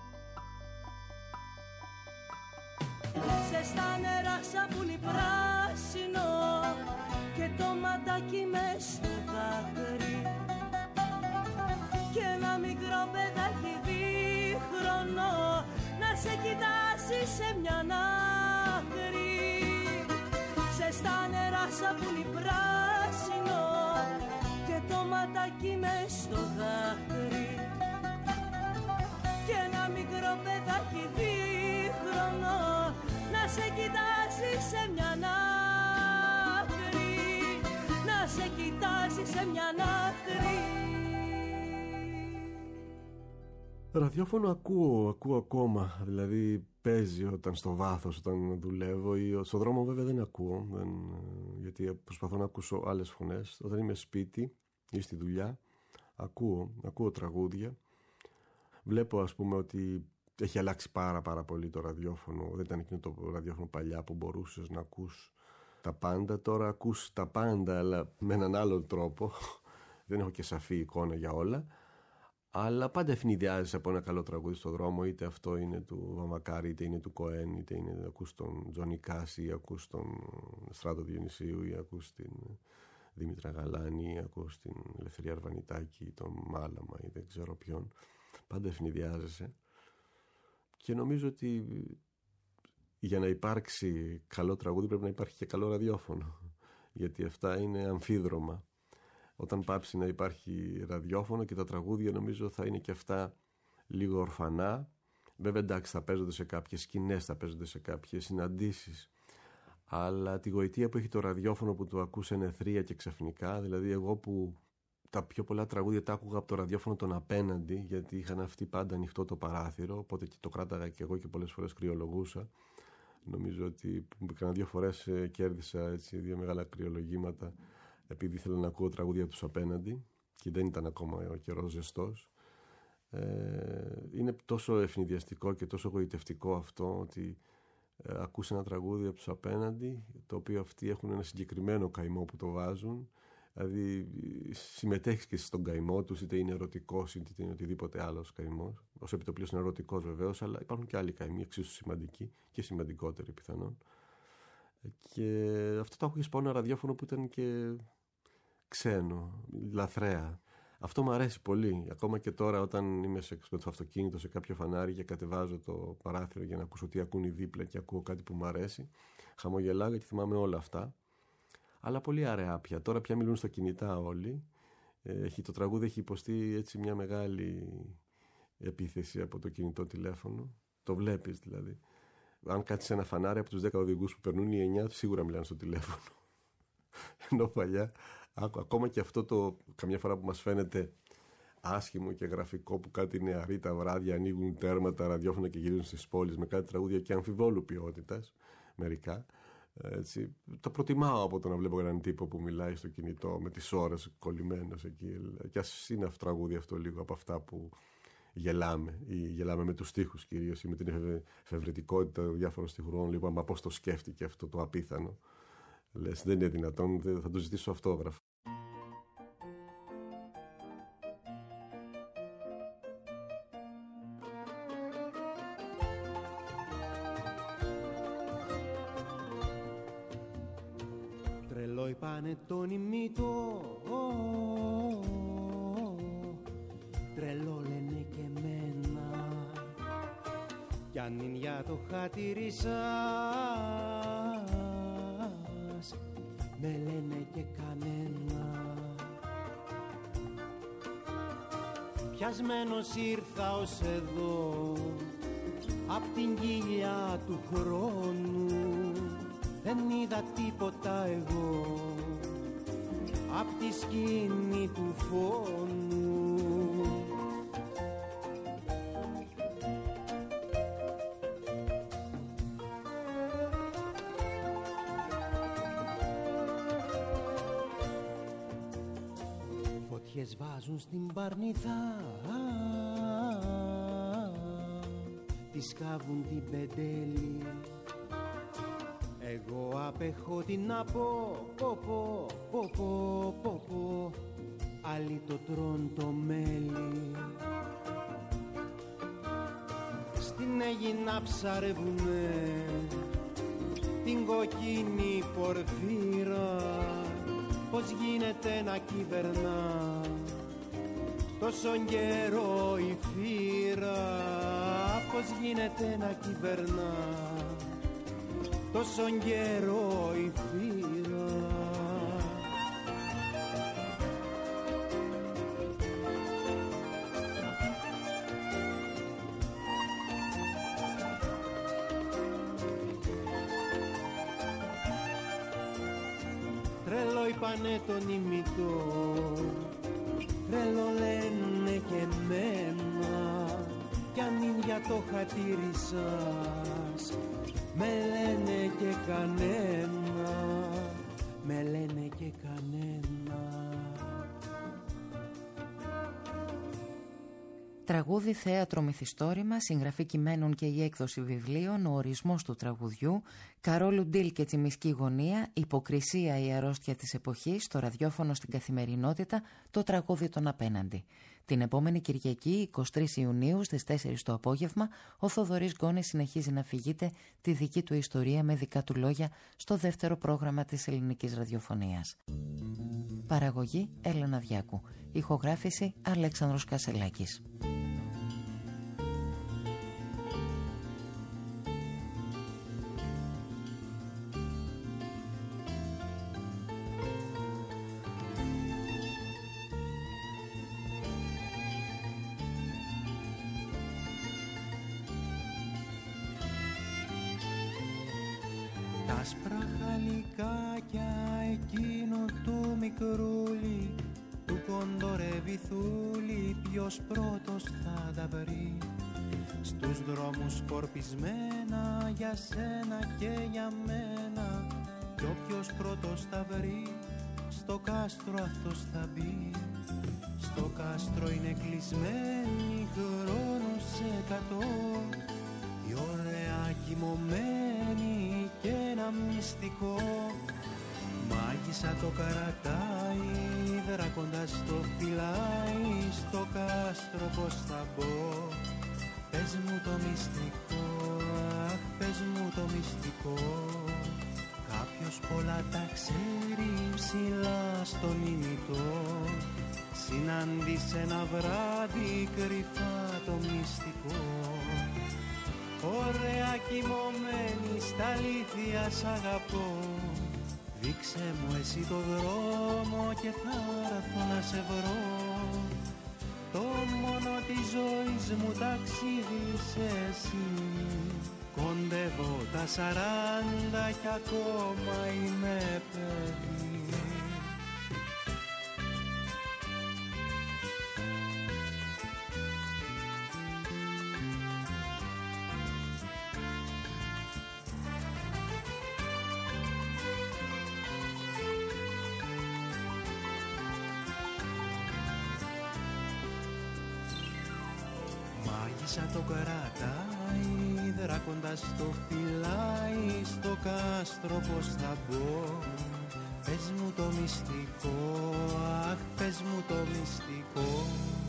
Ζεστά νερά σαπούνι πράσινο και το ματάκι μες στο δάκρυ και ένα μικρό παιδάκι δίχρονο να σε κοιτάσει σε μια άκρη. Ζεστά νερά σαπούνι πράσινο και το ματάκι μες στο δάκρυ και ένα μικρό παιδάκι δίχρονο να σε κοιτάζει σε μια άκρη, να σε κοιτάζει σε μια άκρη. Ραδιόφωνο ακούω ακόμα, δηλαδή παίζει όταν στο βάθος, όταν δουλεύω, ή στο δρόμο βέβαια δεν ακούω, γιατί προσπαθώ να ακούσω άλλες φωνές. Όταν είμαι σπίτι ή στη δουλειά ακούω τραγούδια. Βλέπω ας πούμε ότι έχει αλλάξει πάρα πολύ το ραδιόφωνο. Δεν ήταν εκείνο το ραδιόφωνο παλιά που μπορούσες να ακούς τα πάντα. Τώρα ακούς τα πάντα, αλλά με έναν άλλον τρόπο. Δεν έχω και σαφή εικόνα για όλα. Αλλά πάντα ευνηδιάζεις από ένα καλό τραγούδι στο δρόμο. Είτε αυτό είναι του Βαμακάρη, είτε είναι του Κοέν, είτε είναι ακούς τον Τζονί Κάση, ή ακούς τον Στράτο Διονυσίου, ή ακούς την Δήμητρα Γαλάνη, ή ακούς την Ελευθερία Αρβανιτάκη, ή τον Μάλαμα, ή δεν ξέρω ποιον. Πάντα ευνηδιάζεσαι. Και νομίζω ότι για να υπάρξει καλό τραγούδι πρέπει να υπάρχει και καλό ραδιόφωνο, γιατί αυτά είναι αμφίδρομα. Όταν πάψει να υπάρχει ραδιόφωνο και τα τραγούδια νομίζω θα είναι και αυτά λίγο ορφανά. Βέβαια εντάξει, θα παίζονται σε κάποιες σκηνές, θα παίζονται σε κάποιες συναντήσεις, αλλά τη γοητεία που έχει το ραδιόφωνο που το ακούς εν αιθρία και ξαφνικά, δηλαδή εγώ που τα πιο πολλά τραγούδια τα άκουγα από το ραδιόφωνο τον απέναντι, γιατί είχαν αυτοί πάντα ανοιχτό το παράθυρο, οπότε και το κράταγα και εγώ και πολλές φορές κρυολογούσα. Νομίζω ότι κάνα 2 φορές κέρδισα έτσι 2 μεγάλα κρυολογήματα, επειδή ήθελα να ακούω τραγούδια τους απέναντι και δεν ήταν ακόμα ο καιρός ζεστός. Είναι τόσο ευνηδιαστικό και τόσο γοητευτικό αυτό, ότι ακούς ένα τραγούδι από τους απέναντι, το οποίο αυτοί έχουν ένα συγκεκριμένο καημό που το βάζουν. Δηλαδή συμμετέχεις και στον καημό τους, είτε είναι ερωτικός είτε είναι οτιδήποτε άλλος καημός. Ως επιτοπλίος είναι ερωτικός βεβαίως, αλλά υπάρχουν και άλλοι καημοί εξίσου σημαντικοί και σημαντικότεροι πιθανόν. Και αυτό το άκουγες από ένα ραδιόφωνο που ήταν και ξένο, λαθρέα. Αυτό μου αρέσει πολύ. Ακόμα και τώρα, όταν είμαι με το αυτοκίνητο σε κάποιο φανάρι και κατεβάζω το παράθυρο για να ακούσω τι ακούν οι δίπλα και ακούω κάτι που μου αρέσει, χαμογελάω γιατί θυμάμαι όλα αυτά. Αλλά πολύ αραιά πια. Τώρα πια μιλούν στα κινητά όλοι. Το τραγούδι έχει υποστεί έτσι μια μεγάλη επίθεση από το κινητό τηλέφωνο. Το βλέπεις δηλαδή. Αν κάτσεις σε ένα φανάρι από τους 10 οδηγούς που περνούν, οι 9 σίγουρα μιλάνε στο τηλέφωνο. Ενώ παλιά, ακόμα και αυτό το καμιά φορά που μας φαίνεται άσχημο και γραφικό, που κάτι νεαροί τα βράδια ανοίγουν τέρματα ραδιόφωνα και γυρίζουν στις πόλεις με κάτι τραγούδια και αμφιβόλου ποιότητας, μερικά. Έτσι, το προτιμάω από το να βλέπω έναν τύπο που μιλάει στο κινητό με τις ώρες κολλημένος εκεί. Και ας είναι αυτό τραγούδι αυτό λίγο από αυτά που γελάμε, ή γελάμε με τους στίχους κυρίως, ή με την εφευρετικότητα διάφορων στιχουργών. Λοιπόν, μα πώς το σκέφτηκε αυτό το απίθανο. Λες, δεν είναι δυνατόν, θα του ζητήσω αυτόγραφο. Τρελό η πανετών ημιτό, τρελό λένε και εμένα, κι αν είναι για το χατήρι σας, με λένε και κανένα. Πιασμένος ήρθα ως εδώ, απ' την κοιλιά του χρόνου, δεν είδα τίποτα εγώ, απ' τη σκηνή του φόνου. Φωτιές βάζουν στην παρνηθά, τη σκάβουν την πεντέλη. Εγώ απέχω τι να πω, άλλοι το τρών το μέλι. Στην Αίγινα ψαρεύουνε την κοκκίνη πορφύρα, πως γίνεται να κυβερνά τόσο καιρό η φύρα, πως γίνεται να κυβερνά τόσον καιρό η φύρα. Τρελό είπανε τον ημιτό, τρελό λένε και εμένα, κι αν είναι για το χατήρι σας, με λένε και κανένα, με λένε και κανένα. Τραγούδι, θέατρο, μυθιστόρημα, συγγραφή κειμένων και η έκδοση βιβλίων, ο ορισμός του τραγουδιού, Καρόλου Ντίλ και τσιμισκή γωνία, υποκρισία, η αρρώστια της εποχής, το ραδιόφωνο στην καθημερινότητα, το τραγούδι των απέναντι. Την επόμενη Κυριακή, 23 Ιουνίου, στις 4 το απόγευμα, ο Θοδωρής Γκόνης συνεχίζει να αφηγείται τη δική του ιστορία με δικά του λόγια στο δεύτερο πρόγραμμα της ελληνικής ραδιοφωνίας. Παραγωγή Έλενα Διάκου. Ηχογράφηση Αλέξανδρος Κασελάκης. Τα άσπρα χαλικάκια εκείνου του μικρούλι, του κοντορεύει θούλη, ποιος πρώτος θα τα βρει. Στους δρόμους σκορπισμένα για σένα και για μένα, κι όποιος πρώτος θα βρει, στο κάστρο αυτός θα μπει. Στο κάστρο είναι κλεισμένη χρόνους 100, η ωραία κοιμωμένη και ένα μυστικό. Μάγισσα το καρατάει, δράκοντας το φυλάει, στο κάστρο πως θα μπω. Πες μου το μυστικό, αχ πες μου το μυστικό. Κάποιος πολλά τα ξέρει ψηλά στον ημιτό, συνάντησε ένα βράδυ κρυφά το μυστικό. Ωραία κοιμωμένη στα αλήθεια σ' αγαπώ, δείξε μου εσύ το δρόμο και θα έρθω να σε βρω. Το μόνο της ζωής μου ταξίδι είσαι εσύ, κοντεύω τα 40 κι ακόμα είμαι παιδί. Μάγισσα το κρατάει, δράκοντας το φυλάει, στο κάστρο πως θα μπω. Πες μου το μυστικό, αχ πες μου το μυστικό.